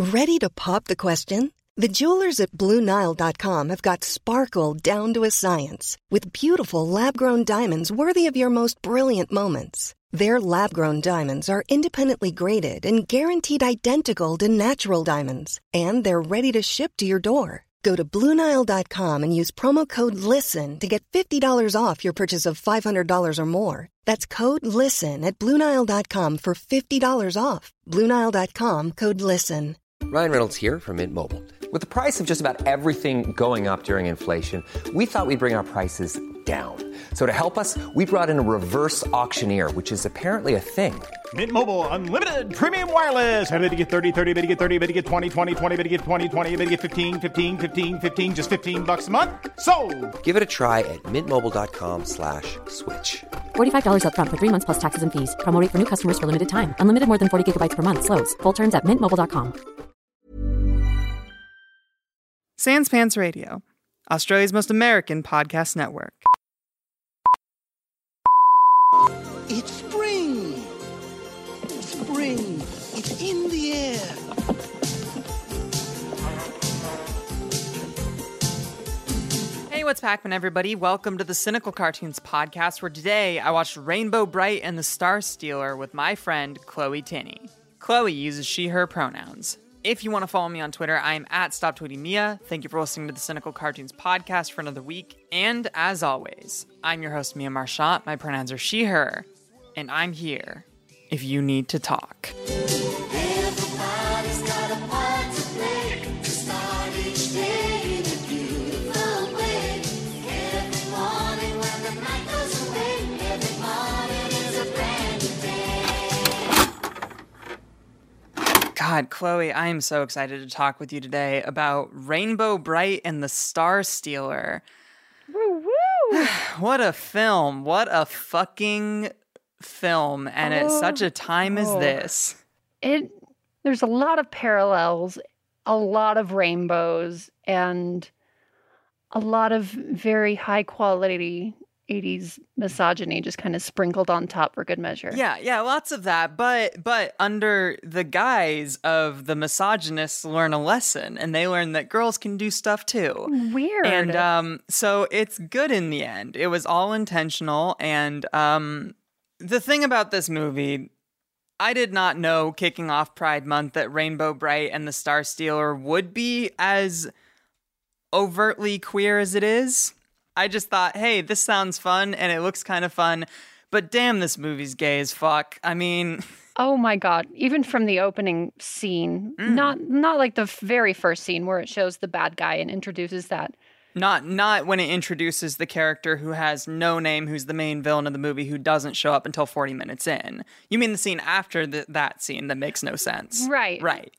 Ready to pop the question? The jewelers at BlueNile.com have got sparkle down to a science with beautiful lab-grown diamonds worthy of your most brilliant moments. Their lab-grown diamonds are independently graded and guaranteed identical to natural diamonds, and they're ready to ship to your door. Go to BlueNile.com and use promo code LISTEN to get $50 off your purchase of $500 or more. That's code LISTEN at BlueNile.com for $50 off. BlueNile.com, code LISTEN. Ryan Reynolds here from Mint Mobile. With the price of just about everything going up during inflation, we thought we'd bring our prices down. So to help us, we brought in a reverse auctioneer, which is apparently a thing. Mint Mobile Unlimited Premium Wireless. How to get 30, 30, bit to get 30, bit to get 20, 20, 20, bit to get 20, 20, bit to get 15, 15, 15, 15, just $15 a month? Sold! Give it a try at mintmobile.com/switch. $45 up front for 3 months plus taxes and fees. Promo rate for new customers for limited time. Unlimited more than 40 gigabytes per month. Slows full terms at mintmobile.com. Sans Pants Radio, Australia's most American podcast network. It's spring! Spring! It's in the air! Hey, what's Pac-Man, everybody? Welcome to the Cynical Cartoons podcast, where today I watched Rainbow Bright and the Star Stealer with my friend Chloe Tinney. Chloe uses she, her pronouns. If you want to follow me on Twitter, I am at StopTweetingMia. Thank you for listening to the Cynical Cartoons podcast for another week. And as always, I'm your host, Mia Marchant. My pronouns are she, her. And I'm here if you need to talk. Everybody's got a part to play to start each day in a beautiful way. Every morning when the night goes away, every morning is a brand new day. God, Chloe, I am so excited to talk with you today about Rainbow Bright and the Star Stealer. Woo woo! What a film. What a fucking film. And at such a time as this. There's a lot of parallels, a lot of rainbows, and a lot of very high quality 80s misogyny just kind of sprinkled on top for good measure. Yeah, lots of that. But under the guise of the misogynists learn a lesson, and they learn that girls can do stuff too. Weird. And so it's good in the end. It was all intentional. And the thing about this movie, I did not know kicking off Pride Month that Rainbow Bright and the Star Stealer would be as overtly queer as it is. I just thought, hey, this sounds fun and it looks kind of fun, but damn, this movie's gay as fuck. I mean... Oh my God. Even from the opening scene, not like the very first scene where it shows the bad guy and introduces that. Not when it introduces the character who has no name, who's the main villain of the movie, who doesn't show up until 40 minutes in. You mean the scene after that scene that makes no sense. Right. Right.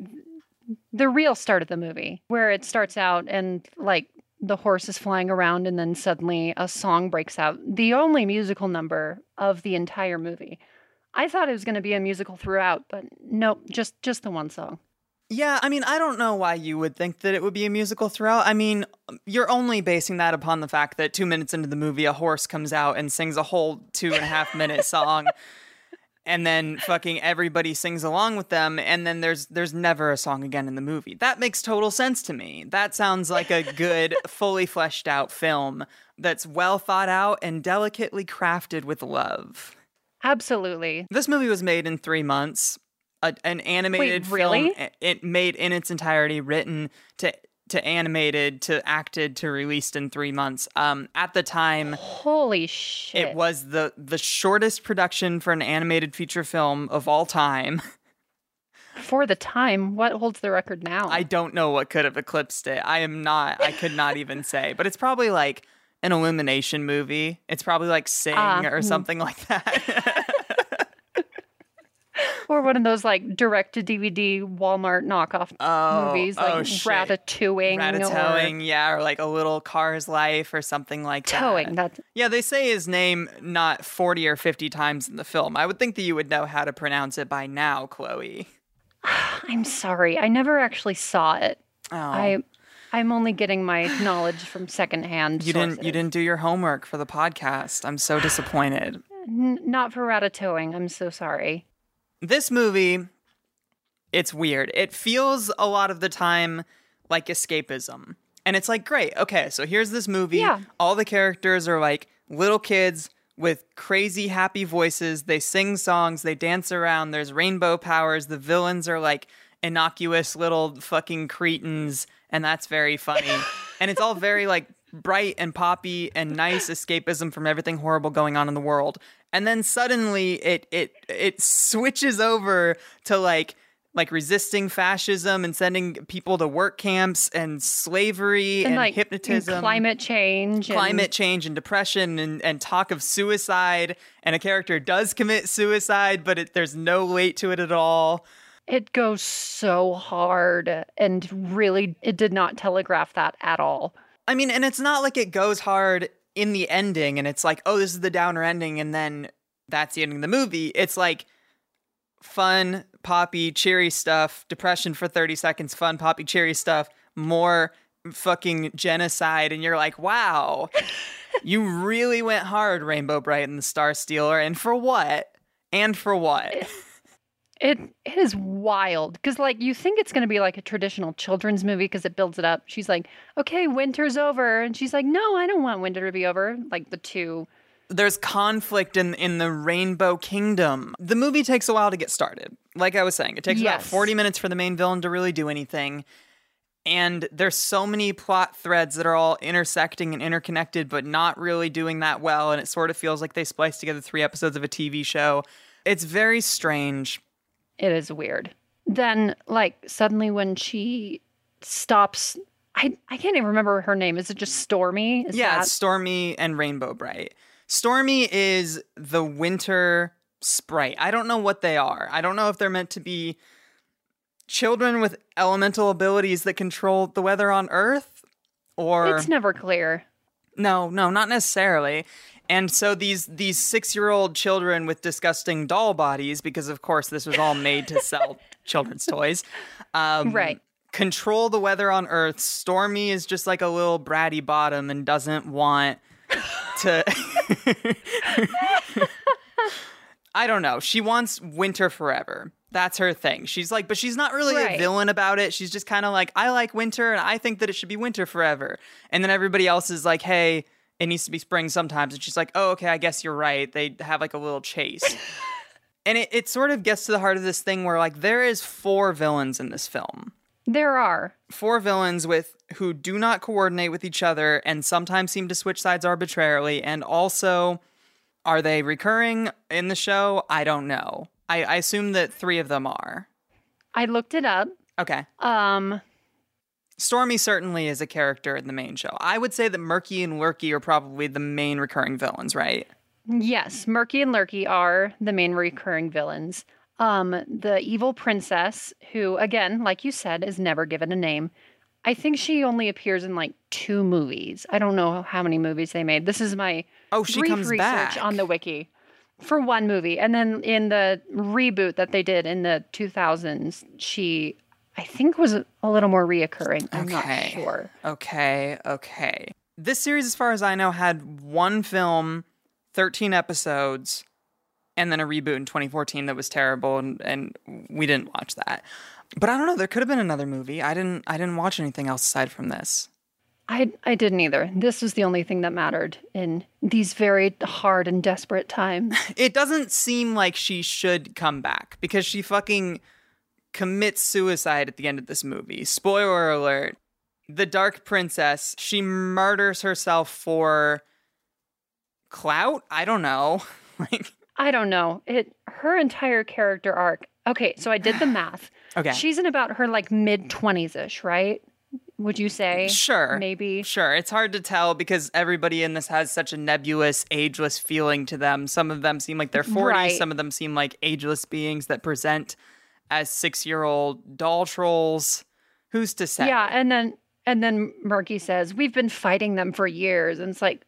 The real start of the movie, where it starts out and like the horse is flying around and then suddenly a song breaks out. The only musical number of the entire movie. I thought it was going to be a musical throughout, but nope, just the one song. Yeah, I mean, I don't know why you would think that it would be a musical throughout. I mean, you're only basing that upon the fact that 2 minutes into the movie, a horse comes out and sings a whole 2.5-minute song. And then fucking everybody sings along with them, and then there's never a song again in the movie. That makes total sense to me. That sounds like a good, fully fleshed out film that's well thought out and delicately crafted with love. Absolutely. This movie was made in 3 months. An animated Wait, really? film, it made in its entirety, written to animated to acted to released in 3 months. At the time, holy shit, it was the shortest production for an animated feature film of all time. For the time, what holds the record now? I don't know what could have eclipsed it. I could not even say, but it's probably like an Illumination movie. It's probably like Sing or something like that. Or one of those like direct-to-DVD Walmart knockoff movies, like Ratatouille. Or like A Little Car's Life or something like that. That's... Yeah, they say his name not 40 or 50 times in the film. I would think that you would know how to pronounce it by now, Chloe. I'm sorry. I never actually saw it. Oh. I'm only getting my knowledge from secondhand sources. You didn't do your homework for the podcast. I'm so disappointed. Not for Ratatouille. I'm so sorry. This movie It's weird. It feels a lot of the time like escapism. And it's like, great, okay, so here's this movie. Yeah. All the characters are like little kids with crazy happy voices. They sing songs, they dance around, there's rainbow powers. The villains are like innocuous little fucking cretins, and that's very funny. And it's all very like bright and poppy and nice escapism from everything horrible going on in the world. And then suddenly it switches over to like resisting fascism and sending people to work camps and slavery and like hypnotism. And climate change And depression and talk of suicide. And a character does commit suicide, but there's no weight to it at all. It goes so hard, and really, it did not telegraph that at all. I mean, and it's not like it goes hard in the ending and it's like, oh, this is the downer ending, and then that's the ending of the movie. It's like fun, poppy, cheery stuff, depression for 30 seconds, fun, poppy, cheery stuff, more fucking genocide, and you're like, wow, you really went hard, Rainbow Bright and the Star Stealer, and for what? And for what? It is wild because, like, you think it's going to be like a traditional children's movie because it builds it up. She's like, okay, winter's over. And she's like, no, I don't want winter to be over. Like the two. There's conflict in the Rainbow Kingdom. The movie takes a while to get started. Like I was saying, it takes about 40 minutes for the main villain to really do anything. And there's so many plot threads that are all intersecting and interconnected, but not really doing that well. And it sort of feels like they spliced together 3 episodes of a TV show. It's very strange. It is weird. Then, like, suddenly when she stops, I can't even remember her name. Is it just Stormy? It's Stormy and Rainbow Bright. Stormy is the winter sprite. I don't know what they are. I don't know if they're meant to be children with elemental abilities that control the weather on Earth, or... It's never clear. No, not necessarily. And so these 6-year-old children with disgusting doll bodies, because of course this was all made to sell children's toys, right, control the weather on Earth. Stormy is just like a little bratty bottom and doesn't want to... I don't know. She wants winter forever. That's her thing. She's like, but she's not really a villain about it. She's just kind of like, I like winter and I think that it should be winter forever. And then everybody else is like, hey, it needs to be spring sometimes. And she's like, oh, okay, I guess you're right. They have like a little chase. And it sort of gets to the heart of this thing where like there is 4 villains in this film. There are. 4 villains who do not coordinate with each other and sometimes seem to switch sides arbitrarily. And also, are they recurring in the show? I don't know. I assume that 3 of them are. I looked it up. Okay. Stormy certainly is a character in the main show. I would say that Murky and Lurky are probably the main recurring villains, right? Yes, Murky and Lurky are the main recurring villains. The evil princess, who, again, like you said, is never given a name. I think she only appears in like 2 movies. I don't know how many movies they made. This is my she brief comes research back on the wiki for 1 movie. And then in the reboot that they did in the 2000s, she... I think was a little more reoccurring. I'm not sure. Okay. This series, as far as I know, had 1 film, 13 episodes, and then a reboot in 2014 that was terrible, and we didn't watch that. But I don't know. There could have been another movie. I didn't watch anything else aside from this. I didn't either. This was the only thing that mattered in these very hard and desperate times. It doesn't seem like she should come back because she fucking commits suicide at the end of this movie. Spoiler alert. The Dark Princess, she murders herself for clout? I don't know. I don't know. Her entire character arc. Okay, so I did the math. Okay. She's in about her like mid-20s-ish, right? Would you say? Sure. Maybe. Sure. It's hard to tell because everybody in this has such a nebulous, ageless feeling to them. Some of them seem like they're 40. Right. Some of them seem like ageless beings that present as 6-year-old doll trolls. Who's to say? Yeah, and then Murky says, we've been fighting them for years. And it's like,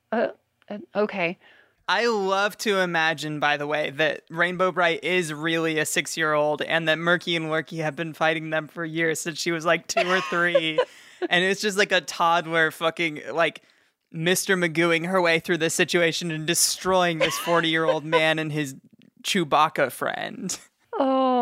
okay. I love to imagine, by the way, that Rainbow Bright is really a 6-year-old and that Murky and Lurky have been fighting them for years since she was like 2 or 3. And it's just like a toddler fucking like Mr. Magooing her way through this situation and destroying this 40-year-old man and his Chewbacca friend. Oh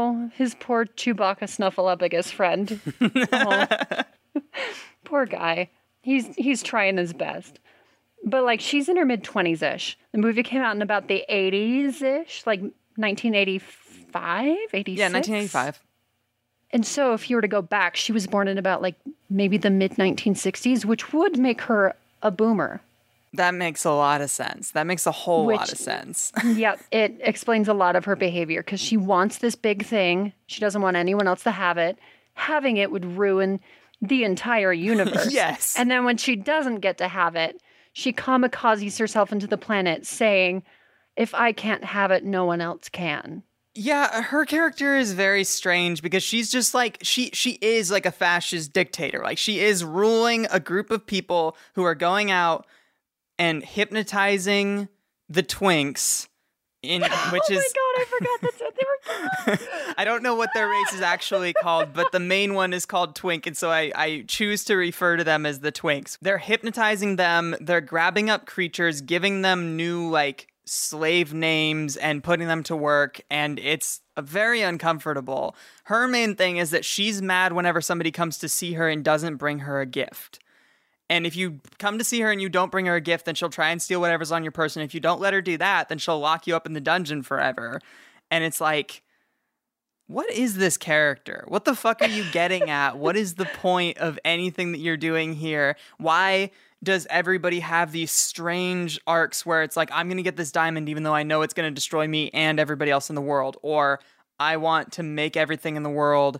Oh, his poor Chewbacca Snuffleupagus friend. Oh, poor guy. He's trying his best. But, like, she's in her mid-20s-ish. The movie came out in about the 80s-ish, like 1985, 86? Yeah, 1985. And so if you were to go back, she was born in about, like, maybe the mid-1960s, which would make her a boomer. That makes a lot of sense. That makes a whole lot Which- of sense. Yep, it explains a lot of her behavior because she wants this big thing. She doesn't want anyone else to have it. Having it would ruin the entire universe. Yes. And then when she doesn't get to have it, she kamikazes herself into the planet saying, if I can't have it, no one else can. Yeah, her character is very strange because she's just like she is like a fascist dictator. Like she is ruling a group of people who are going out and hypnotizing the twinks in which Oh is my god, I forgot that's what they were called. I don't know what their race is actually called, but the main one is called Twink, and so I choose to refer to them as the Twinks. They're hypnotizing them, they're grabbing up creatures, giving them new, like, slave names and putting them to work, and it's very uncomfortable. Her main thing is that she's mad whenever somebody comes to see her and doesn't bring her a gift. And if you come to see her and you don't bring her a gift, then she'll try and steal whatever's on your person. If you don't let her do that, then she'll lock you up in the dungeon forever. And it's like, what is this character? What the fuck are you getting at? What is the point of anything that you're doing here? Why does everybody have these strange arcs where it's like, I'm going to get this diamond even though I know it's going to destroy me and everybody else in the world? Or I want to make everything in the world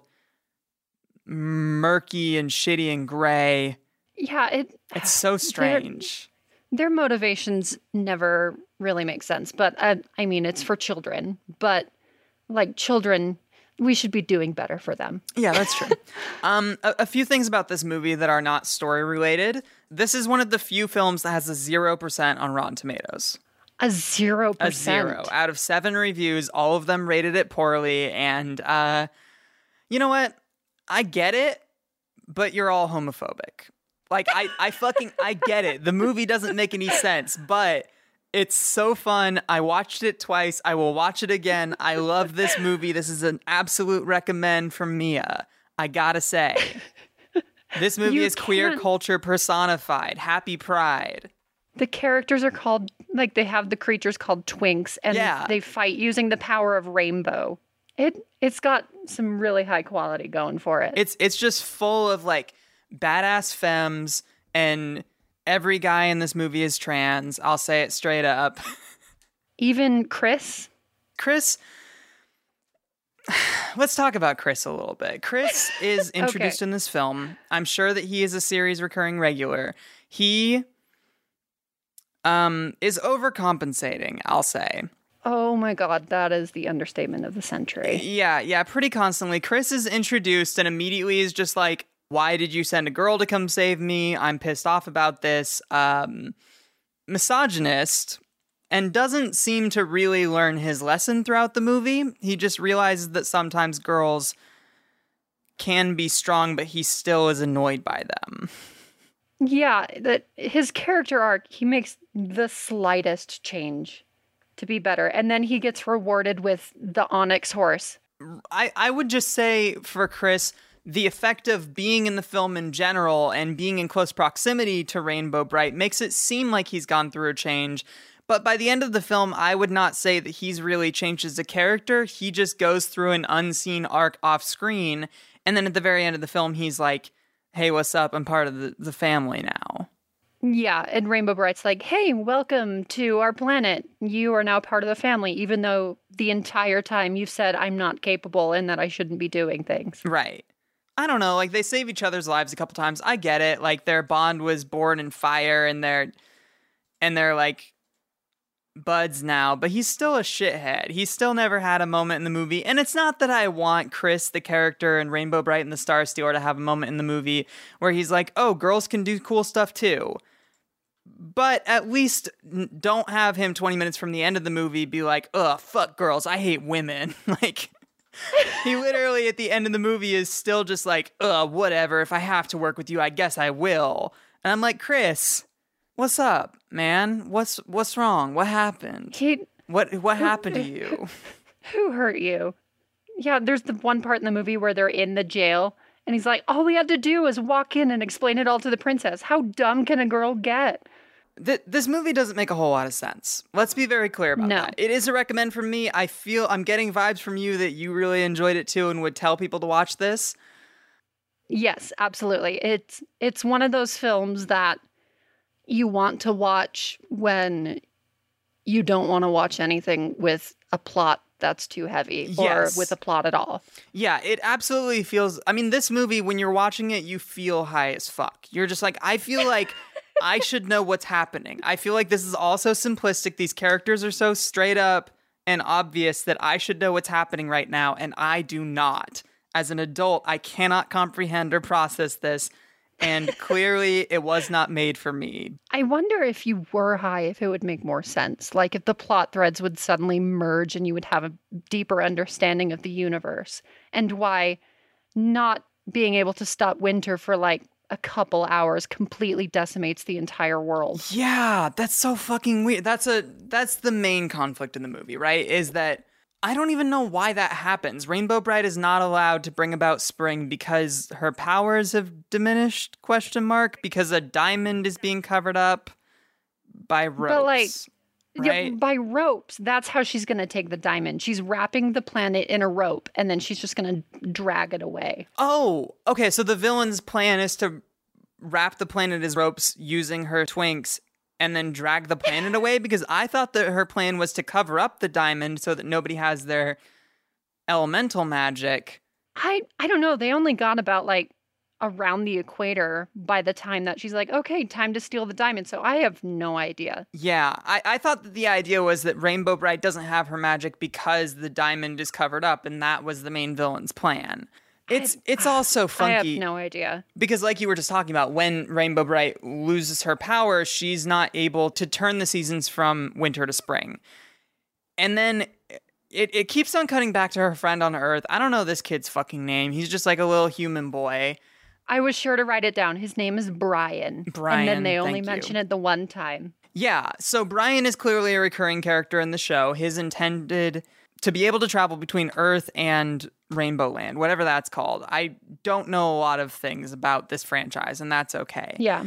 murky and shitty and gray. Yeah, It's so strange. their motivations never really make sense. But I mean, it's for children. But like children, we should be doing better for them. Yeah, that's true. A few things about this movie that are not story related. This is one of the few films that has a 0% on Rotten Tomatoes. A 0%. A 0. Out of 7 reviews, all of them rated it poorly. And you know what? I get it, but you're all homophobic. Like, I get it. The movie doesn't make any sense, but it's so fun. I watched it twice. I will watch it again. I love this movie. This is an absolute recommend from Mia. I gotta say. This movie You is queer can't- culture personified. Happy Pride. The characters are called, like, they have the creatures called Twinks, and Yeah. they fight using the power of rainbow. It's got some really high quality going for it. It's just full of, like, badass femmes, and every guy in this movie is trans. I'll say it straight up. Even Chris. Let's talk about Chris a little bit. Chris is introduced in this film. I'm sure that he is a series recurring regular. He is overcompensating, I'll say. Oh my god, that is the understatement of the century. Yeah, pretty constantly. Chris is introduced and immediately is just like, why did you send a girl to come save me? I'm pissed off about this. Misogynist, and doesn't seem to really learn his lesson throughout the movie. He just realizes that sometimes girls can be strong, but he still is annoyed by them. Yeah, that his character arc, he makes the slightest change to be better, and then he gets rewarded with the Onyx horse. I would just say for Chris, the effect of being in the film in general and being in close proximity to Rainbow Bright makes it seem like he's gone through a change. But by the end of the film, I would not say that he's really changed as a character. He just goes through an unseen arc off screen. And then at the very end of the film, he's like, hey, what's up? I'm part of the family now. Yeah, and Rainbow Bright's like, hey, welcome to our planet. You are now part of the family, even though the entire time you've said I'm not capable and that I shouldn't be doing things. Right. I don't know, like, they save each other's lives a couple times. I get it. Like, their bond was born in fire and they're like buds now, but he's still a shithead. He's still never had a moment in the movie. And it's not that I want Chris, the character, and Rainbow Bright and the Star Stealer to have a moment in the movie where he's like, oh, girls can do cool stuff too. But at least don't have him 20 minutes from the end of the movie be like, ugh, fuck girls, I hate women. Like, he literally at the end of the movie is still just like, whatever, if I have to work with you, I guess I will. And I'm like, Chris, what's up, man? What's wrong? What happened? What happened to you? Who hurt you? Yeah, there's the one part in the movie where they're in the jail, and he's like, all we had to do was walk in and explain it all to the princess. How dumb can a girl get? This movie doesn't make a whole lot of sense. Let's be very clear about No. that. It is a recommend from me. I feel I'm getting vibes from you that you really enjoyed it too and would tell people to watch this. Yes, absolutely. It's one of those films that you want to watch when you don't want to watch anything with a plot that's too heavy or Yes. with a plot at all. Yeah, it absolutely feels. I mean, this movie, when you're watching it, you feel high as fuck. You're just like, I feel like I should know what's happening. I feel like this is all so simplistic. These characters are so straight up and obvious that I should know what's happening right now, and I do not. As an adult, I cannot comprehend or process this, and clearly it was not made for me. I wonder if you were high, if it would make more sense. Like if the plot threads would suddenly merge and you would have a deeper understanding of the universe and why not being able to stop winter for like a couple hours completely decimates the entire world. Yeah, that's so fucking weird. That's the main conflict in the movie, right? Is that I don't even know why that happens. Rainbow Brite is not allowed to bring about spring because her powers have diminished, ? Because a diamond is being covered up by ropes. But like, right? yeah, by ropes, that's how she's going to take the diamond. She's wrapping the planet in a rope and then she's just going to drag it away. Oh, okay. So the villain's plan is to wrap the planet as ropes using her twinks and then drag the planet away? Because I thought that her plan was to cover up the diamond so that nobody has their elemental magic. I don't know. They only got about like around the equator by the time that she's like, okay, time to steal the diamond. So I have no idea. Yeah, I thought that the idea was that Rainbow Brite doesn't have her magic because the diamond is covered up, and that was the main villain's plan. It's also funky. I have no idea. Because like you were just talking about, when Rainbow Brite loses her power, she's not able to turn the seasons from winter to spring. And then it keeps on cutting back to her friend on Earth. I don't know this kid's fucking name. He's just like a little human boy. I was sure to write it down. His name is Brian. Brian, And then they only thank you. mention it the one time. Yeah, so Brian is clearly a recurring character in the show. His intended to be able to travel between Earth and Rainbow Land, whatever that's called. I don't know a lot of things about this franchise, and that's okay. Yeah.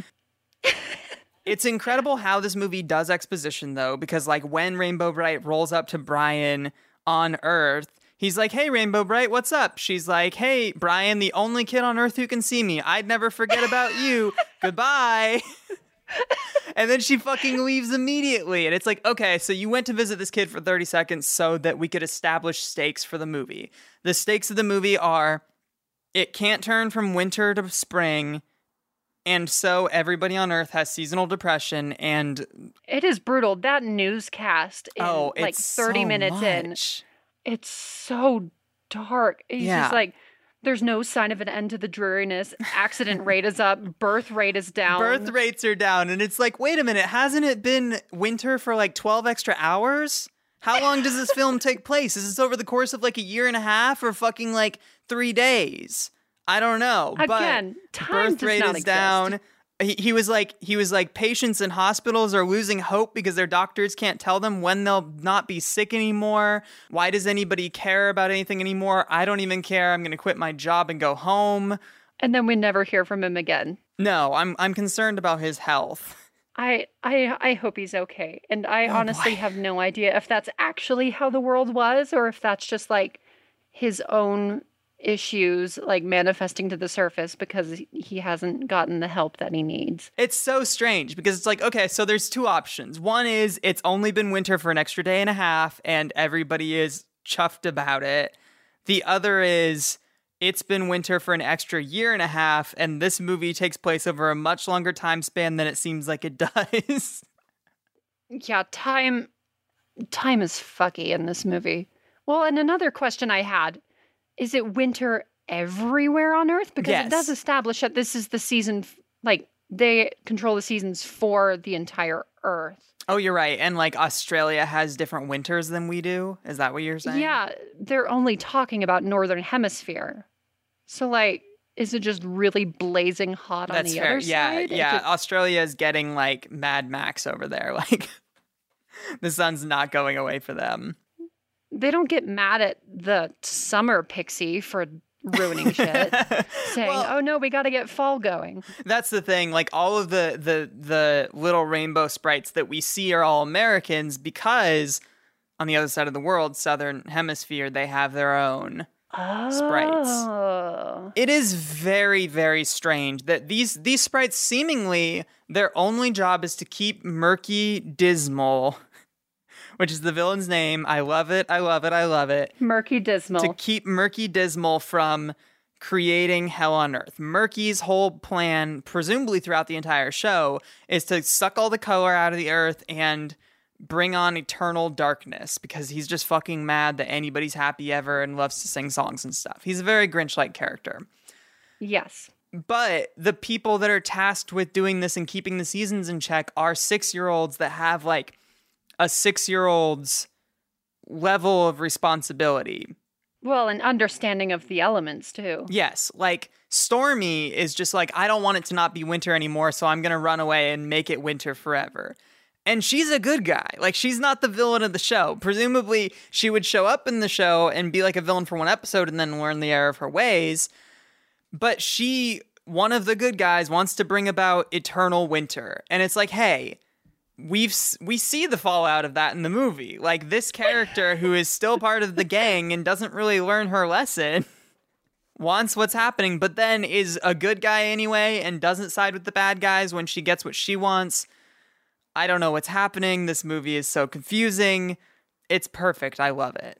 It's incredible how this movie does exposition, though, because like when Rainbow Brite rolls up to Brian on Earth, he's like, hey, Rainbow Brite, what's up? She's like, hey, Brian, the only kid on Earth who can see me. I'd never forget about you. Goodbye. And then she fucking leaves immediately. And it's like, okay, so you went to visit this kid for 30 seconds so that we could establish stakes for the movie. The stakes of the movie are it can't turn from winter to spring. And so everybody on Earth has seasonal depression, and It is brutal. That newscast in like it's 30 so minutes in, much. it's so dark. It's Yeah. just like, there's no sign of an end to the dreariness. Accident rate is up. Birth rate is down. Birth rates are down, and it's like, wait a minute, hasn't it been winter for like 12 extra hours? How long does this film take place? Is this over the course of like a year and a half or fucking like 3 days? I don't know. Again, but time birth does rate not is exist. down. He was like patients in hospitals are losing hope because their doctors can't tell them when they'll not be sick anymore. Why does anybody care about anything anymore? I don't even care. I'm going to quit my job and go home. And then we never hear from him again. No, I'm concerned about his health. I hope he's okay. And I honestly have no idea if that's actually how the world was or if that's just like his own issues like manifesting to the surface because he hasn't gotten the help that he needs. It's so strange because it's like, okay, so there's two options. One is it's only been winter for an extra day and a half and everybody is chuffed about it. The other is it's been winter for an extra year and a half and this movie takes place over a much longer time span than it seems like it does. Yeah, time is fucky in this movie. Well, and another question I had, is it winter everywhere on Earth? Because Yes. it does establish that this is the season, like, they control the seasons for the entire Earth. Oh, you're right. And like Australia has different winters than we do. Is that what you're saying? Yeah, they're only talking about Northern Hemisphere. So, like, is it just really blazing hot on That's the fair. other Yeah, side? It yeah. just- Australia is getting like Mad Max over there. Like the sun's not going away for them. they don't get mad at the summer pixie for ruining shit, saying, "Oh no, we got to get fall going." That's the thing. Like all of the little rainbow sprites that we see are all Americans because on the other side of the world, Southern Hemisphere, they have their own sprites. It is very, very strange that these sprites seemingly their only job is to keep Murky Dismal, which is the villain's name. I love it. I love it. I love it. Murky Dismal. To keep Murky Dismal from creating hell on earth. Murky's whole plan, presumably throughout the entire show, is to suck all the color out of the earth and bring on eternal darkness because he's just fucking mad that anybody's happy ever and loves to sing songs and stuff. He's a very Grinch-like character. Yes. But the people that are tasked with doing this and keeping the seasons in check are 6-year-olds that have like a 6-year-old's level of responsibility. Well, an understanding of the elements too. Yes, like Stormy is just like, I don't want it to not be winter anymore, so I'm going to run away and make it winter forever. And she's a good guy. Like, she's not the villain of the show. Presumably, she would show up in the show and be like a villain for one episode and then learn the error of her ways. But she, one of the good guys, wants to bring about eternal winter. And it's like, hey, we see the fallout of that in the movie. Like, this character who is still part of the gang and doesn't really learn her lesson wants what's happening, but then is a good guy anyway and doesn't side with the bad guys when she gets what she wants. I don't know what's happening. This movie is so confusing. It's perfect. I love it.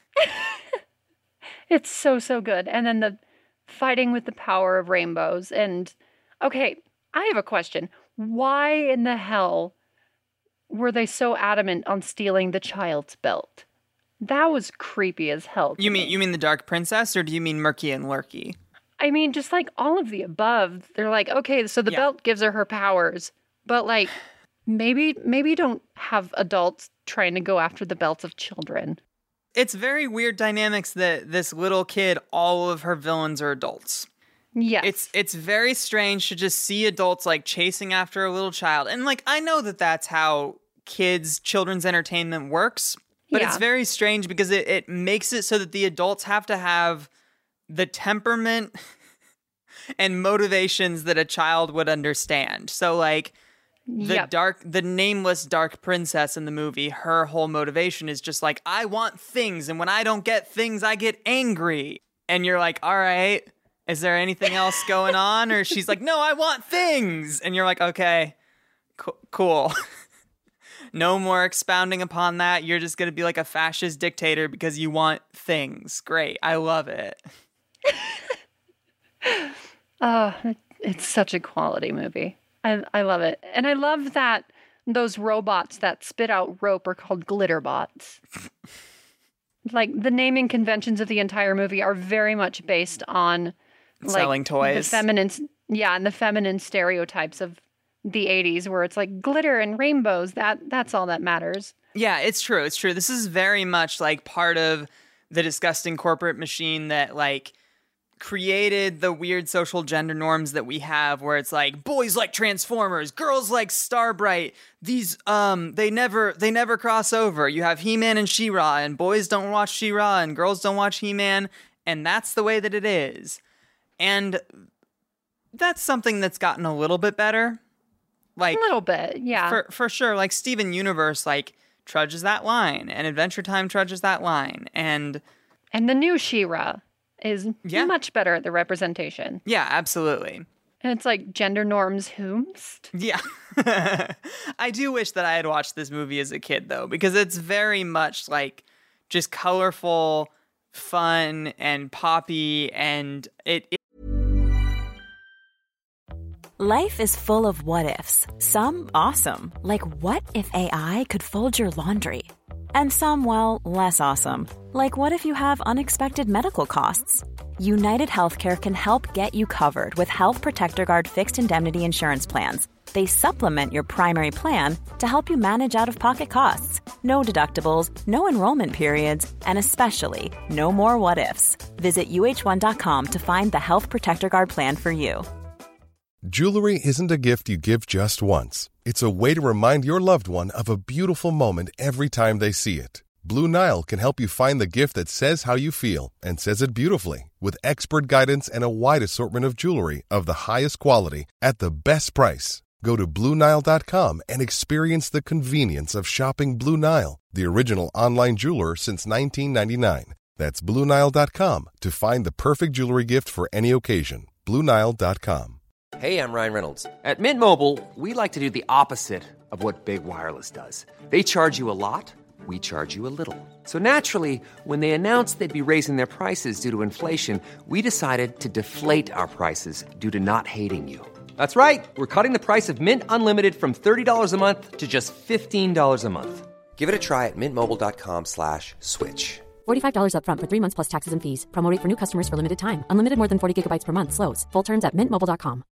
It's so, so good. And then the fighting with the power of rainbows. And, okay, I have a question. Why in the hell were they so adamant on stealing the child's belt? That was creepy as hell. You mean the Dark Princess, or do you mean Murky and Lurky? I mean, just like all of the above. They're like, okay, so the belt gives her powers, but like, maybe don't have adults trying to go after the belts of children. It's very weird dynamics that this little kid, all of her villains are adults. Yes. It's very strange to just see adults like chasing after a little child. And like, I know that that's how children's entertainment works, but it's very strange because it makes it so that the adults have to have the temperament and motivations that a child would understand. So like, the nameless dark princess in the movie, her whole motivation is just like, I want things, and when I don't get things, I get angry. And you're like, all right, is there anything else going on? Or she's like, no, I want things. And you're like, okay, cool. No more expounding upon that. You're just going to be like a fascist dictator because you want things. Great. I love it. It's such a quality movie. I love it. And I love that those robots that spit out rope are called glitter bots. Like, the naming conventions of the entire movie are very much based on selling toys. The feminine stereotypes of the 80s, where it's like glitter and rainbows. That's all that matters. Yeah, it's true. It's true. This is very much like part of the disgusting corporate machine that like created the weird social gender norms that we have, where it's like boys like Transformers, girls like Starbright. These they never cross over. You have He-Man and She-Ra, and boys don't watch She-Ra and girls don't watch He-Man, and that's the way that it is. And that's something that's gotten a little bit better. Like, a little bit, yeah. For sure. Like, Steven Universe like trudges that line, and Adventure Time trudges that line, and the new She-Ra is much better at the representation. Yeah, absolutely. And it's like gender norms whomst. Yeah. I do wish that I had watched this movie as a kid, though, because it's very much like just colorful, fun, and poppy, and it Life is full of what-ifs. Some awesome, like what if AI could fold your laundry? And some, well, less awesome, like what if you have unexpected medical costs? United Healthcare can help get you covered with Health Protector Guard fixed indemnity insurance plans. They supplement your primary plan to help you manage out-of-pocket costs. No deductibles, no enrollment periods, and especially no more what-ifs. Visit UH1.com to find the Health Protector Guard plan for you. Jewelry isn't a gift you give just once. It's a way to remind your loved one of a beautiful moment every time they see it. Blue Nile can help you find the gift that says how you feel and says it beautifully, with expert guidance and a wide assortment of jewelry of the highest quality at the best price. Go to BlueNile.com and experience the convenience of shopping Blue Nile, the original online jeweler since 1999. That's BlueNile.com to find the perfect jewelry gift for any occasion. BlueNile.com. Hey, I'm Ryan Reynolds. At Mint Mobile, we like to do the opposite of what Big Wireless does. They charge you a lot. We charge you a little. So naturally, when they announced they'd be raising their prices due to inflation, we decided to deflate our prices due to not hating you. That's right. We're cutting the price of Mint Unlimited from $30 a month to just $15 a month. Give it a try at mintmobile.com/switch. $45 up front for 3 months plus taxes and fees. Promo rate for new customers for limited time. Unlimited more than 40 gigabytes per month. Slows full terms at mintmobile.com.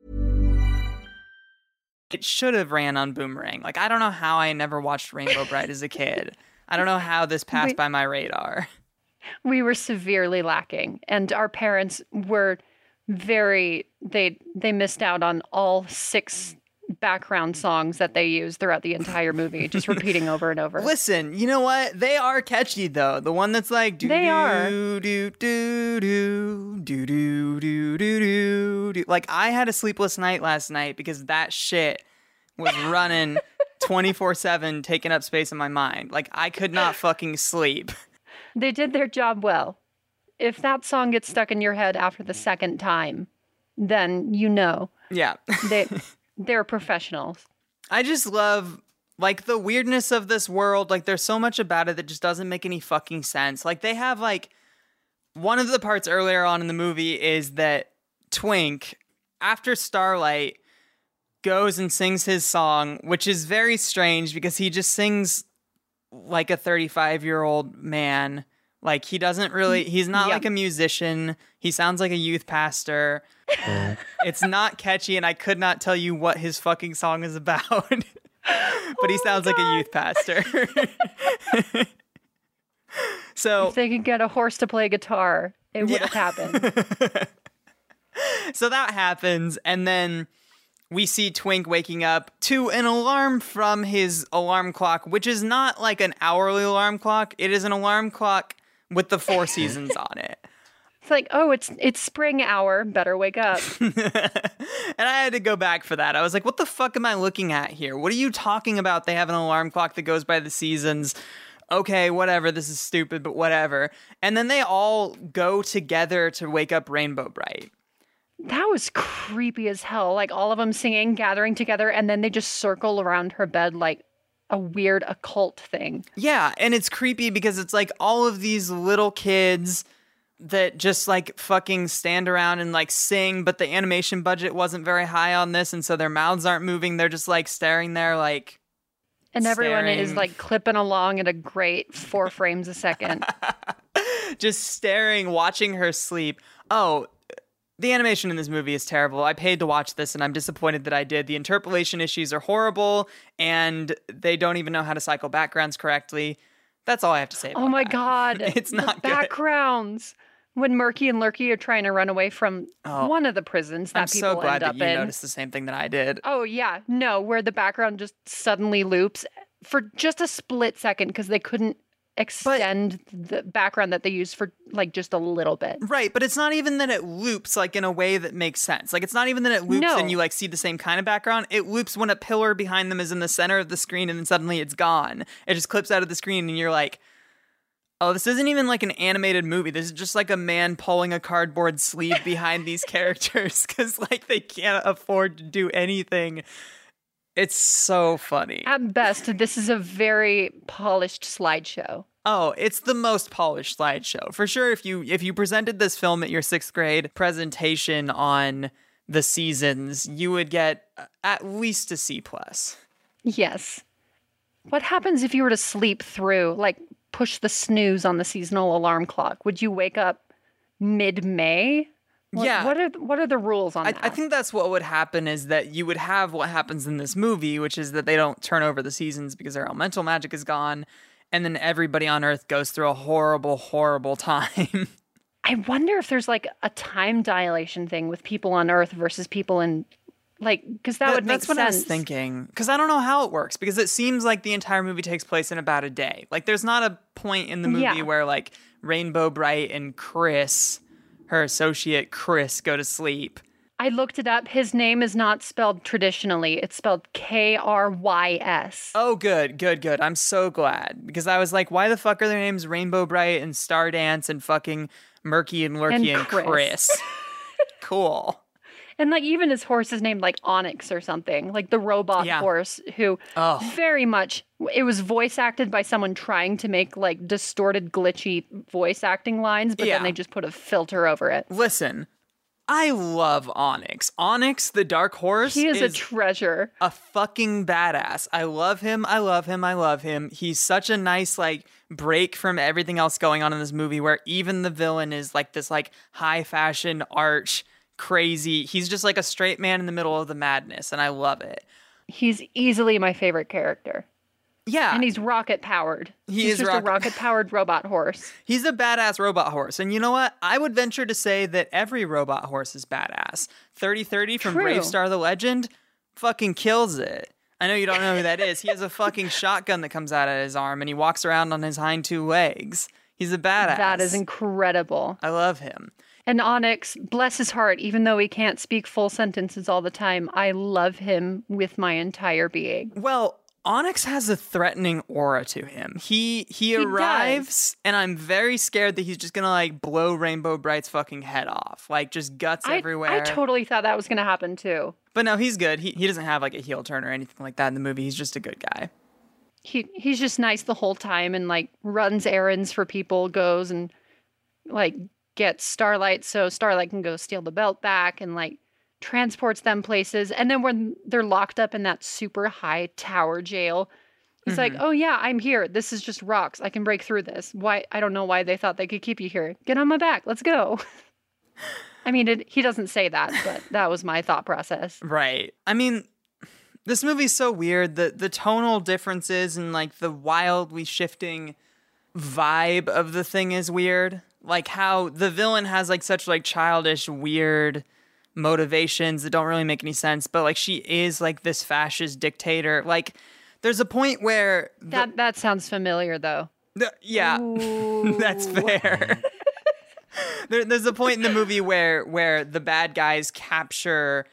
It should have ran on Boomerang. Like, I don't know how I never watched Rainbow Bright as a kid. I don't know how this passed by my radar. We were severely lacking, and our parents were very, they missed out on all 6 background songs that they used throughout the entire movie, just repeating over and over. Listen, you know what? They are catchy though. The one that's like do They are. do do do do do do do do do. Like, I had a sleepless night last night because that shit was running 24/7, taking up space in my mind. Like, I could not fucking sleep. They did their job well. If that song gets stuck in your head after the second time, then you know Yeah. they're professionals. I just love, like, the weirdness of this world. Like, there's so much about it that just doesn't make any fucking sense. Like, they have, like, one of the parts earlier on in the movie is that Twink, after Starlight, goes and sings his song, which is very strange because he just sings like a 35-year-old man. Like, he doesn't really, he's not like a musician. He sounds like a youth pastor. It's not catchy, and I could not tell you what his fucking song is about. But he sounds like a youth pastor. So if they could get a horse to play guitar, it would have happened. So that happens, and then we see Twink waking up to an alarm from his alarm clock, which is not like an hourly alarm clock. It is an alarm clock with the 4 seasons on it. It's like, oh, it's spring hour. Better wake up. And I had to go back for that. I was like, what the fuck am I looking at here? What are you talking about? They have an alarm clock that goes by the seasons. Okay, whatever. This is stupid, but whatever. And then they all go together to wake up Rainbow Bright. That was creepy as hell. Like, all of them singing, gathering together, and then they just circle around her bed like a weird occult thing. Yeah, and it's creepy because it's like all of these little kids that just like fucking stand around and like sing, but the animation budget wasn't very high on this, and so their mouths aren't moving. They're just like staring there like... And everyone staring. is like clipping along at a great 4 frames a second. Just staring, watching her sleep. Oh, the animation in this movie is terrible. I paid to watch this, and I'm disappointed that I did. The interpolation issues are horrible, and they don't even know how to cycle backgrounds correctly. That's all I have to say about Oh my that. God. It's not the good. backgrounds. When Murky and Lurky are trying to run away from one of the prisons that I'm people so glad end up that you in. noticed the same thing that I did. Oh, yeah. No, where the background just suddenly loops for just a split second because they couldn't extend the background that they used for like just a little bit. Right, but it's not even that it loops like in a way that makes sense. Like, it's not even that it loops No. and you like see the same kind of background. It loops when a pillar behind them is in the center of the screen and then suddenly it's gone. It just clips out of the screen and you're like, oh, this isn't even like an animated movie. This is just like a man pulling a cardboard sleeve behind these characters because like they can't afford to do anything. It's so funny. At best, this is a very polished slideshow. Oh, it's the most polished slideshow. For sure, if you presented this film at your 6th grade presentation on the seasons, you would get at least a C+. Yes. What happens if you were to sleep through, like push the snooze on the seasonal alarm clock? Would you wake up mid-May? Yeah. What are the rules on that? I think that's what would happen is that you would have what happens in this movie, which is that they don't turn over the seasons because their elemental magic is gone, and then everybody on Earth goes through a horrible, horrible time. I wonder if there's like a time dilation thing with people on Earth versus people in Like, because that would make That's what sense. I was thinking. Because I don't know how it works. Because it seems like the entire movie takes place in about a day. Like, there's not a point in the movie where, like, Rainbow Bright and Chris, her associate Chris, go to sleep. I looked it up. His name is not spelled traditionally. It's spelled Krys. Oh, good. I'm so glad. Because I was like, why the fuck are their names Rainbow Bright and Stardance and fucking Murky and Lurky and Chris? Cool. And like even his horse is named like Onyx or something, like the robot horse who very much, it was voice acted by someone trying to make like distorted, glitchy voice acting lines, but then they just put a filter over it. Listen, I love Onyx. Onyx, the dark horse. He is a treasure. A fucking badass. I love him. He's such a nice like break from everything else going on in this movie where even the villain is like this like high fashion arch crazy. He's just like a straight man in the middle of the madness, and I love it. He's easily my favorite character. Yeah. And he's rocket powered. He's just a rocket powered robot horse. He's a badass robot horse. And you know what? I would venture to say that every robot horse is badass. 3030 from Bravestar the Legend fucking kills it. I know you don't know who that is. He has a fucking shotgun that comes out of his arm, and he walks around on his hind two legs. He's a badass. That is incredible. I love him. And Onyx, bless his heart, even though he can't speak full sentences all the time, I love him with my entire being. Well, Onyx has a threatening aura to him. He arrives, and I'm very scared that he's just gonna like blow Rainbow Bright's fucking head off, like just guts everywhere. I totally thought that was gonna happen too. But no, he's good. He doesn't have like a heel turn or anything like that in the movie. He's just a good guy. He's just nice the whole time and like runs errands for people, goes and like gets Starlight so Starlight can go steal the belt back and like transports them places. And then when they're locked up in that super high tower jail, he's like, oh yeah, I'm here. This is just rocks. I can break through this. Why? I don't know why they thought they could keep you here. Get on my back. Let's go. I mean, he doesn't say that, but that was my thought process. Right. I mean, this movie's so weird. The tonal differences and like the wildly shifting vibe of the thing is weird. Like how the villain has like such like childish, weird motivations that don't really make any sense. But like she is like this fascist dictator. Like there's a point where that sounds familiar though. Yeah, that's fair. There's a point in the movie where the bad guys capture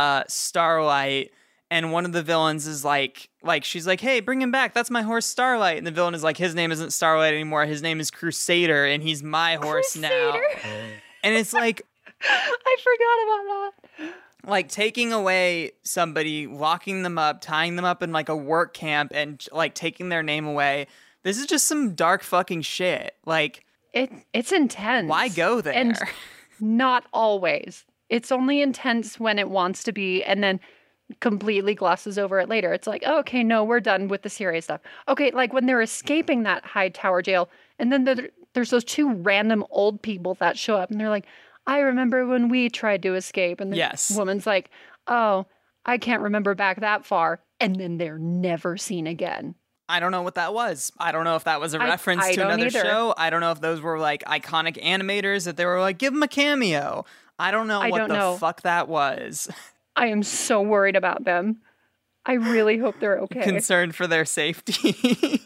Starlight. And one of the villains is like she's like, hey, bring him back. That's my horse, Starlight. And the villain is like, his name isn't Starlight anymore. His name is Crusader, and he's my horse now. And it's like, I forgot about that. Like taking away somebody, locking them up, tying them up in like a work camp, and like taking their name away. This is just some dark fucking shit. Like it's intense. Why go there? And not always. It's only intense when it wants to be, and then completely glosses over it later. It's like, oh, okay, no, we're done with the serious stuff. Okay, like when they're escaping that high tower jail, and then there's those two random old people that show up, and they're like, I remember when we tried to escape. And the woman's like, oh, I can't remember back that far. And then they're never seen again. I don't know what that was. I don't know if that was a reference to another show. I don't know if those were like iconic animators that they were like, give them a cameo. I don't know what the fuck that was. I am so worried about them. I really hope they're okay. Concerned for their safety.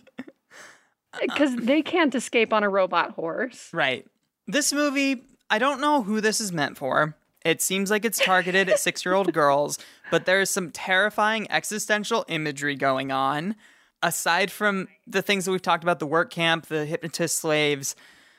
Because they can't escape on a robot horse. Right. This movie, I don't know who this is meant for. It seems like it's targeted at 6-year-old girls, but there's some terrifying existential imagery going on. Aside from the things that we've talked about, the work camp, the hypnotist slaves,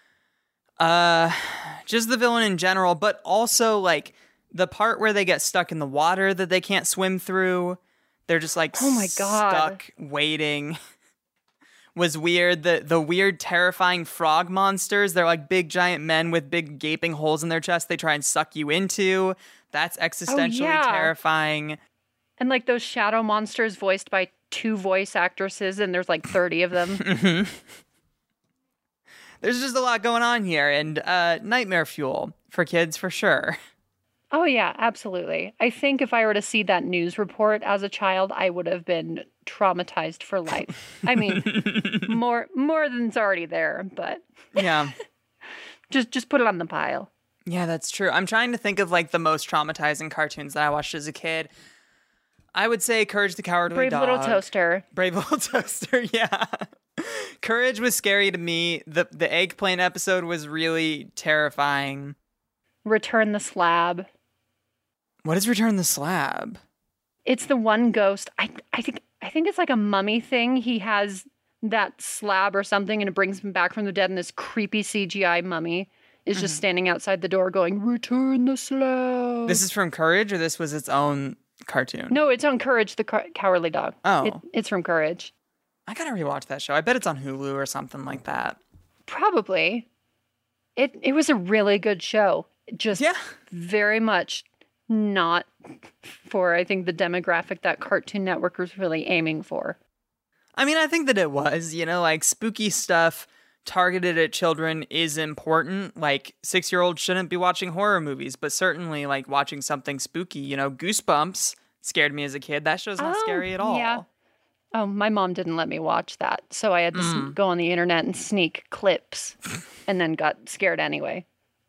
just the villain in general, but also like the part where they get stuck in the water that they can't swim through. They're just like stuck waiting. Was weird. The weird, terrifying frog monsters. They're like big, giant men with big, gaping holes in their chest they try and suck you into. That's existentially terrifying. And like those shadow monsters voiced by 2 voice actresses, and there's like 30 of them. Mm-hmm. There's just a lot going on here, and nightmare fuel for kids for sure. Oh, yeah, absolutely. I think if I were to see that news report as a child, I would have been traumatized for life. I mean, more than's already there, but yeah, just put it on the pile. Yeah, that's true. I'm trying to think of like the most traumatizing cartoons that I watched as a kid. I would say Courage the Cowardly Brave Dog. Little Toaster. Brave Little Toaster, yeah. Courage was scary to me. The eggplant episode was really terrifying. Return the Slab. What is Return the Slab? It's the one ghost. I think it's like a mummy thing. He has that slab or something, and it brings him back from the dead, and this creepy CGI mummy is just standing outside the door going, "Return the Slab." This is from Courage, or this was its own cartoon? No, it's on Courage the Cowardly Dog. Oh. It's from Courage. I gotta rewatch that show. I bet it's on Hulu or something like that. Probably. It was a really good show. Just very much not for, I think, the demographic that Cartoon Network was really aiming for. I mean, I think that it was, like spooky stuff targeted at children is important. Like 6-year-olds shouldn't be watching horror movies, but certainly like watching something spooky, Goosebumps scared me as a kid. That show's not scary at all. Yeah. Oh, my mom didn't let me watch that. So I had to go on the internet and sneak clips and then got scared anyway.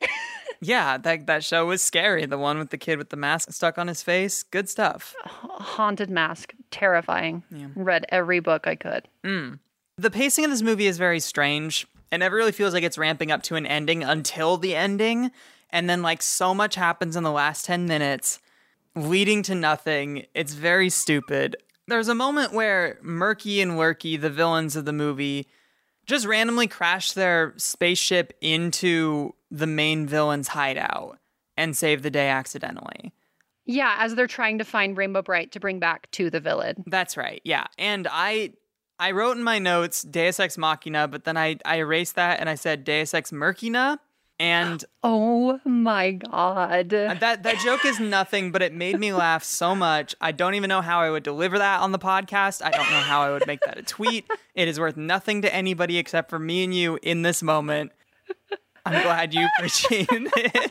Yeah, that show was scary. The one with the kid with the mask stuck on his face. Good stuff. Haunted Mask. Terrifying. Yeah. Read every book I could. The pacing of this movie is very strange. It never really feels like it's ramping up to an ending until the ending. And then like so much happens in the last 10 minutes, leading to nothing. It's very stupid. There's a moment where Murky and Lurky, the villains of the movie, just randomly crash their spaceship into the main villain's hideout and save the day accidentally. Yeah, as they're trying to find Rainbow Bright to bring back to the village. That's right, yeah. And I wrote in my notes Deus Ex Machina, but then I erased that and I said Deus Ex Murkina. And oh my God. That joke is nothing, but it made me laugh so much. I don't even know how I would deliver that on the podcast. I don't know how I would make that a tweet. It is worth nothing to anybody except for me and you in this moment. I'm glad you appreciated it.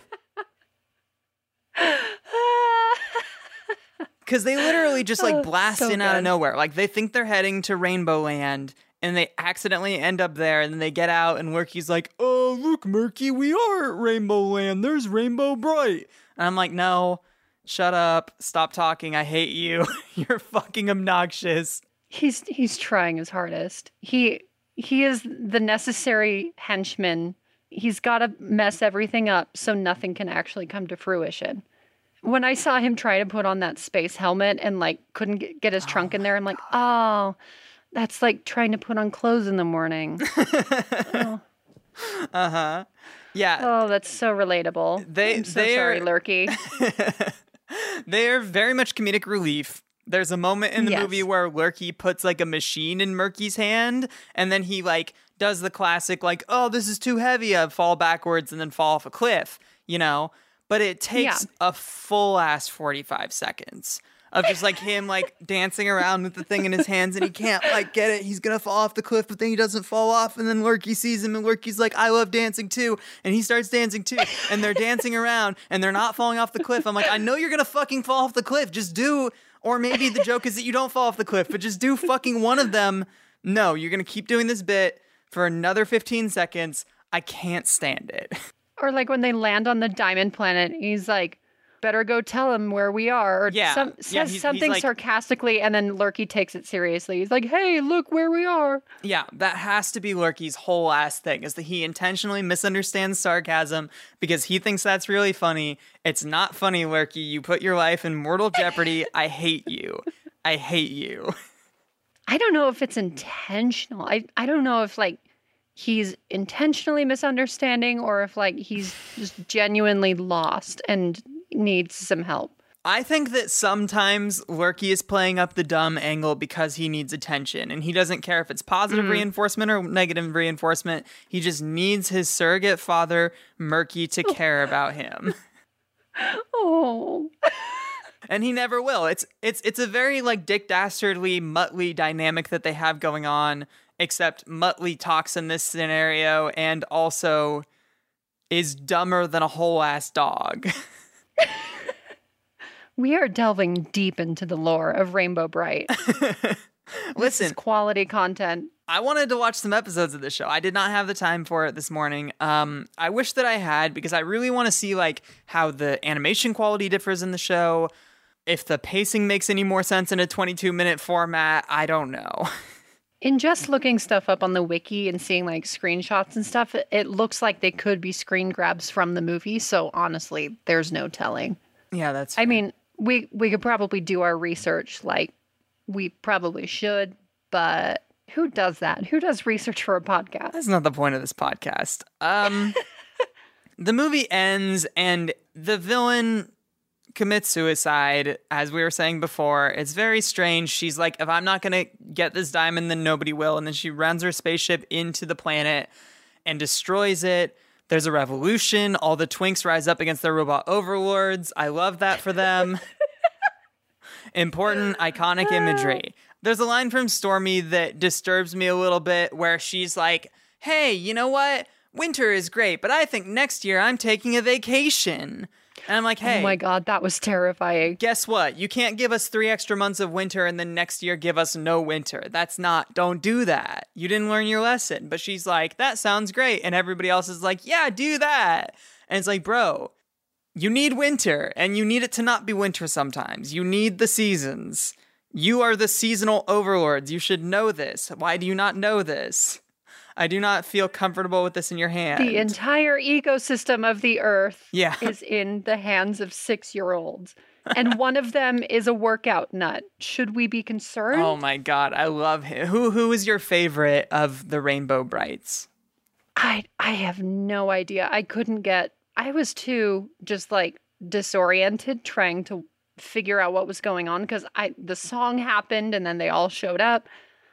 Because they literally just like blast in out of nowhere. Like they think they're heading to Rainbow Land and they accidentally end up there and then they get out and Murky's like, "Oh, look, Murky, we are at Rainbow Land. There's Rainbow Bright." And I'm like, "No, shut up. Stop talking. I hate you. You're fucking obnoxious." He's trying his hardest. He is the necessary henchman. He's got to mess everything up so nothing can actually come to fruition. When I saw him try to put on that space helmet and like couldn't get his trunk in there, I'm like, "Oh, that's like trying to put on clothes in the morning." Oh. Uh-huh. Yeah. Oh, that's so relatable. I'm so sorry, Lurky. They are very much comedic relief. There's a moment in the movie where Lurky puts like a machine in Murky's hand, and then he like does the classic like, "Oh, this is too heavy," I fall backwards and then fall off a cliff, But it takes a full ass 45 seconds of just like him like dancing around with the thing in his hands and he can't like get it. He's gonna fall off the cliff, but then he doesn't fall off. And then Lurky sees him and Lurky's like, "I love dancing too." And he starts dancing too. And they're dancing around and they're not falling off the cliff. I'm like, I know you're gonna fucking fall off the cliff. Just do. Or maybe the joke is that you don't fall off the cliff, but just do fucking one of them. No, you're gonna keep doing this bit for another 15 seconds. I can't stand it. Or like when they land on the Diamond Planet, he's like, "Better go tell him where we are." Or says something like, sarcastically, and then Lurky takes it seriously. He's like, "Hey, look where we are." Yeah, that has to be Lurky's whole ass thing, is that he intentionally misunderstands sarcasm because he thinks that's really funny. It's not funny, Lurky. You put your life in mortal jeopardy. I hate you. I hate you. I don't know if it's intentional. I don't know if like he's intentionally misunderstanding or if like he's just genuinely lost and needs some help. I think that sometimes Lurky is playing up the dumb angle because he needs attention and he doesn't care if it's positive reinforcement or negative reinforcement. He just needs his surrogate father, Murky, to care about him. Oh. And he never will. It's a very like Dick Dastardly, Muttley dynamic that they have going on. Except Muttley talks in this scenario and also is dumber than a whole ass dog. We are delving deep into the lore of Rainbow Bright. This is quality content. I wanted to watch some episodes of this show. I did not have the time for it this morning. I wish that I had because I really want to see like how the animation quality differs in the show. If the pacing makes any more sense in a 22-minute format, I don't know. In just looking stuff up on the wiki and seeing like screenshots and stuff, it looks like they could be screen grabs from the movie. So honestly, there's no telling. Yeah, that's I fair. mean, we could probably do our research like we probably should, but who does that? Who does research for a podcast? That's not the point of this podcast. The movie ends and the villain commits suicide, as we were saying before. It's very strange. She's like, if I'm not going to get this diamond, then nobody will. And then she runs her spaceship into the planet and destroys it. There's a revolution. All the twinks rise up against their robot overlords. I love that for them. Important, iconic imagery. There's a line from Stormy that disturbs me a little bit where she's like, hey, you know what? Winter is great, but I think next year I'm taking a vacation. And I'm like, hey. Oh my God, that was terrifying. Guess what? You can't give us 3 extra months of winter and then next year give us no winter. Don't do that. You didn't learn your lesson. But she's like, that sounds great. And everybody else is like, yeah, do that. And it's like, bro, you need winter and you need it to not be winter sometimes. You need the seasons. You are the seasonal overlords. You should know this. Why do you not know this? I do not feel comfortable with this in your hand. The entire ecosystem of the Earth Yeah. is in the hands of 6-year-olds. And one of them is a workout nut. Should we be concerned? Oh my God, I love him. Who is your favorite of the Rainbow Brights? I have no idea. I was too just like disoriented trying to figure out what was going on because the song happened and then they all showed up.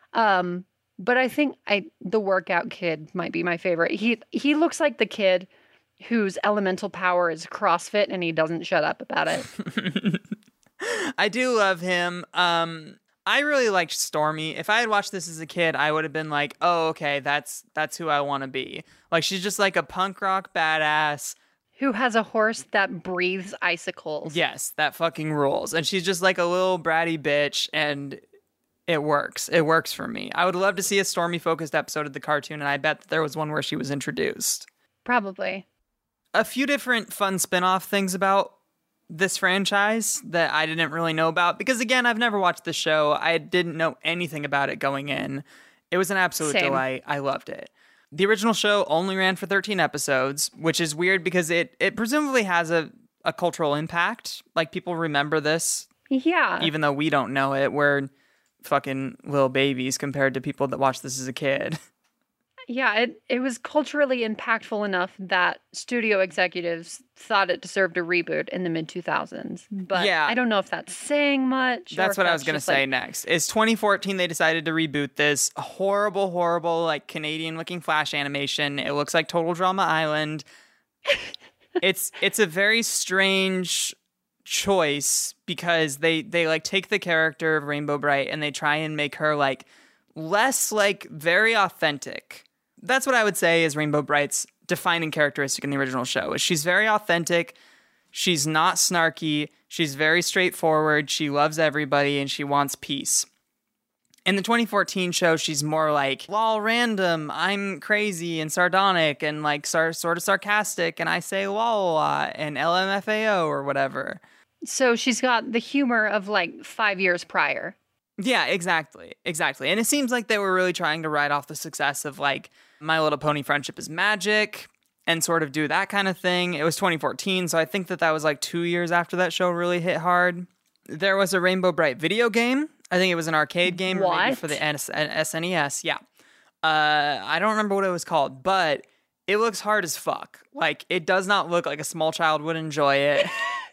But I think the workout kid might be my favorite. He looks like the kid whose elemental power is CrossFit and he doesn't shut up about it. I do love him. I really liked Stormy. If I had watched this as a kid, I would have been like, oh, okay, that's who I want to be. Like, she's just like a punk rock badass. Who has a horse that breathes icicles. Yes, that fucking rules. And she's just like a little bratty bitch, and it works. It works for me. I would love to see a Stormy-focused episode of the cartoon, and I bet that there was one where she was introduced. Probably. A few different fun spin-off things about this franchise that I didn't really know about, because again, I've never watched the show. I didn't know anything about it going in. It was an absolute delight. I loved it. The original show only ran for 13 episodes, which is weird because it presumably has a cultural impact. Like, people remember this. Yeah. Even though we don't know it. We're fucking little babies compared to people that watched this as a kid. Yeah, it was culturally impactful enough that studio executives thought it deserved a reboot in the mid-2000s. But yeah. I don't know if that's saying much. That's what I was going to say next. Is 2014 they decided to reboot this horrible, like Canadian-looking Flash animation. It looks like Total Drama Island. It's a very strange choice because they like take the character of Rainbow Bright and they try and make her like less like very authentic. That's what I would say is Rainbow Bright's defining characteristic in the original show. Is she's very authentic. She's not snarky. She's very straightforward. She loves everybody and she wants peace. In the 2014 show, she's more like, lol, random, I'm crazy and sardonic and like sort of sarcastic and I say lol a lot and LMFAO or whatever. So she's got the humor of like 5 years prior. Yeah, exactly. And it seems like they were really trying to ride off the success of like My Little Pony Friendship is Magic and sort of do that kind of thing. It was 2014, so I think that was like 2 years after that show really hit hard. There was a Rainbow Bright video game. I think it was an arcade game maybe for the SNES. Yeah. I don't remember what it was called, but it looks hard as fuck. Like, it does not look like a small child would enjoy it.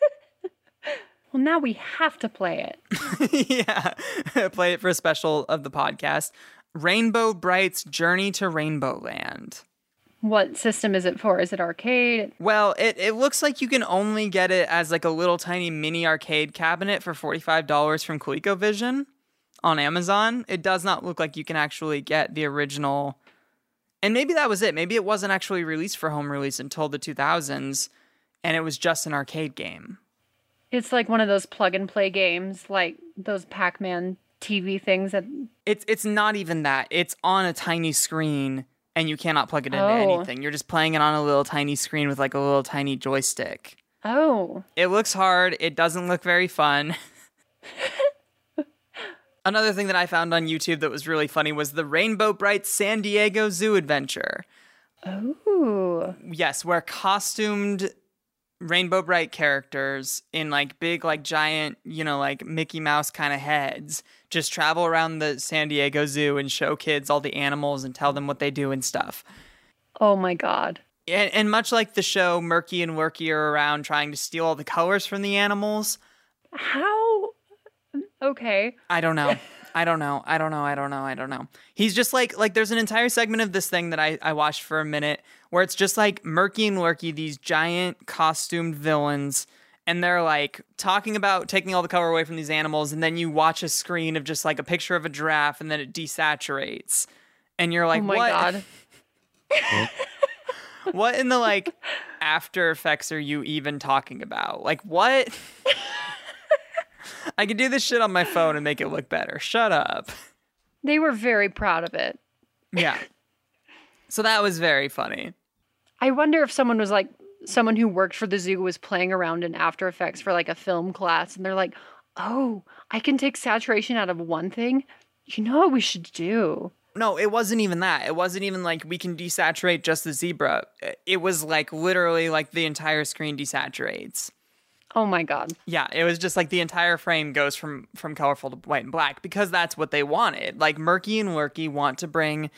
Well, now we have to play it. Yeah. Play it for a special of the podcast. Rainbow Bright's Journey to Rainbow Land. What system is it for? Is it arcade? Well, it looks like you can only get it as like a little tiny mini arcade cabinet for $45 from ColecoVision on Amazon. It does not look like you can actually get the original. And maybe that was it. Maybe it wasn't actually released for home release until the 2000s, and it was just an arcade game. It's like one of those plug and play games, like those Pac-Man TV things. It's not even that. It's on a tiny screen, and you cannot plug it into anything. You're just playing it on a little tiny screen with like a little tiny joystick. Oh. It looks hard. It doesn't look very fun. Another thing that I found on YouTube that was really funny was the Rainbow Bright San Diego Zoo Adventure. Oh. Yes, where costumed Rainbow Bright characters in like big, like giant, like Mickey Mouse kind of heads just travel around the San Diego Zoo and show kids all the animals and tell them what they do and stuff. Oh my God. And much like the show, Murky and Lurky are around trying to steal all the colors from the animals. How? Okay. I don't know. He's just like there's an entire segment of this thing that I watched for a minute where it's just like Murky and Lurky, these giant costumed villains, and they're like talking about taking all the color away from these animals, and then you watch a screen of just like a picture of a giraffe, and then it desaturates. And you're like, oh my what? God. What in the like After Effects are you even talking about? Like what? I could do this shit on my phone and make it look better. Shut up. They were very proud of it. Yeah. So that was very funny. I wonder if someone who worked for the zoo was playing around in After Effects for like a film class, and they're like, oh, I can take saturation out of one thing. You know what we should do? No, it wasn't even that. It wasn't even like we can desaturate just the zebra. It was like literally like the entire screen desaturates. Oh my God. Yeah, it was just like the entire frame goes from colorful to white and black because that's what they wanted. Like Murky and Lurky want to bring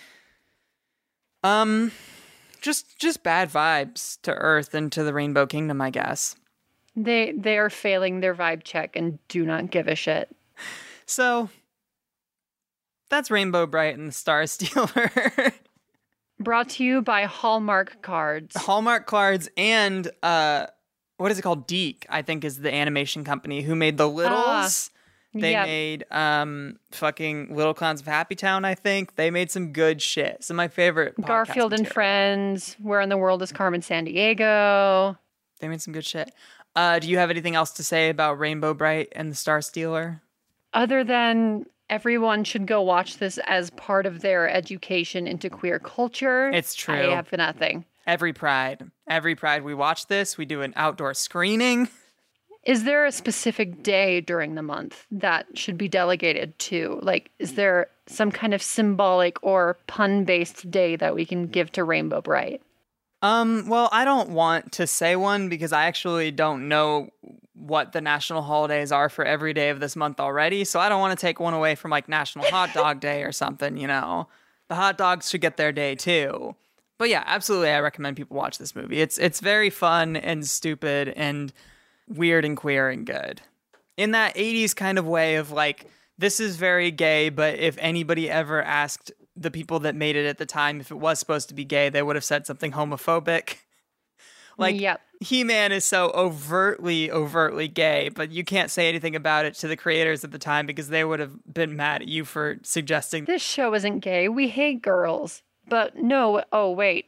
just bad vibes to Earth and to the Rainbow Kingdom, I guess. They are failing their vibe check and do not give a shit. So that's Rainbow Bright and the Star Stealer. Brought to you by Hallmark Cards. Hallmark Cards and what is it called? Deke, I think, is the animation company who made the Littles. They made fucking Little Clowns of Happy Town, I think. They made some good shit. Some of my favorite Garfield and Friends, Where in the World is Carmen Sandiego. They made some good shit. Do you have anything else to say about Rainbow Bright and the Star Stealer? Other than everyone should go watch this as part of their education into queer culture. It's true. I have nothing. Every Pride we watch this. We do an outdoor screening. Is there a specific day during the month that should be delegated to? Like, is there some kind of symbolic or pun-based day that we can give to Rainbow Bright? Well, I don't want to say one because I actually don't know what the national holidays are for every day of this month already. So I don't want to take one away from like National Hot Dog Day or something, The hot dogs should get their day too. But yeah, absolutely, I recommend people watch this movie. It's very fun and stupid and weird and queer and good. In that 80s kind of way of like, this is very gay, but if anybody ever asked the people that made it at the time if it was supposed to be gay, they would have said something homophobic. Like, yep. He-Man is so overtly gay, but you can't say anything about it to the creators at the time because they would have been mad at you for suggesting. This show isn't gay. We hate girls. But no, oh, wait.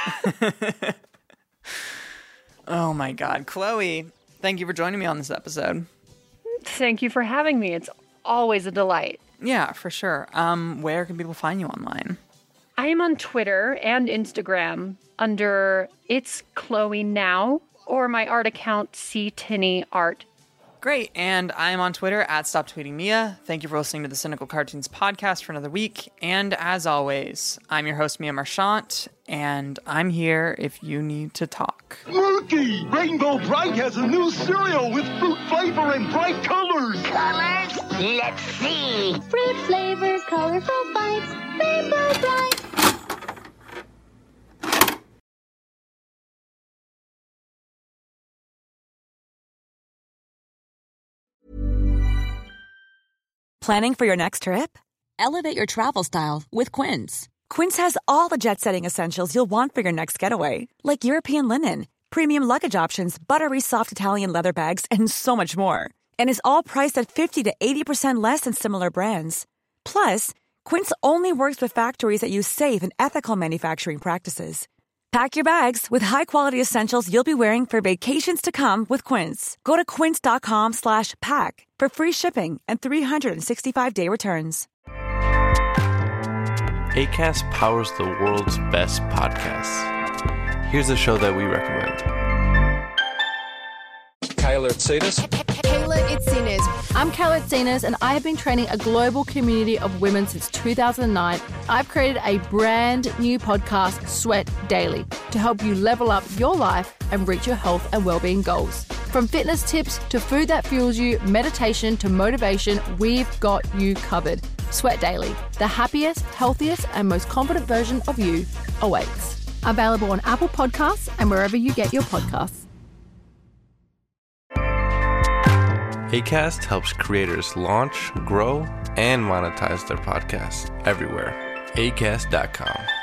Oh my God. Chloe, thank you for joining me on this episode. Thank you for having me. It's always a delight. Yeah, for sure. Where can people find you online? I am on Twitter and Instagram under It's Chloe Now or my art account CTinneyArt. Great, and I'm on Twitter at StopTweetingMia. Thank you for listening to the Cynical Cartoons podcast for another week. And as always, I'm your host, Mia Marchant, and I'm here if you need to talk. Murky! Rainbow Bright has a new cereal with fruit flavor and bright colors! Colors? Let's see. Fruit flavor, colorful bites, Rainbow Bright. Planning for your next trip? Elevate your travel style with Quince. Quince has all the jet-setting essentials you'll want for your next getaway, like European linen, premium luggage options, buttery soft Italian leather bags, and so much more. And is all priced at 50 to 80% less than similar brands. Plus, Quince only works with factories that use safe and ethical manufacturing practices. Pack your bags with high-quality essentials you'll be wearing for vacations to come with Quince. Go to quince.com/pack for free shipping and 365-day returns. Acast powers the world's best podcasts. Here's a show that we recommend. Kayla Itsinas. Kayla Itsinas. I'm Kayla Itsinas, and I have been training a global community of women since 2009. I've created a brand new podcast, Sweat Daily, to help you level up your life and reach your health and well-being goals. From fitness tips to food that fuels you, meditation to motivation, we've got you covered. Sweat Daily, the happiest, healthiest, and most confident version of you awaits. Available on Apple Podcasts and wherever you get your podcasts. Acast helps creators launch, grow, and monetize their podcasts everywhere. Acast.com.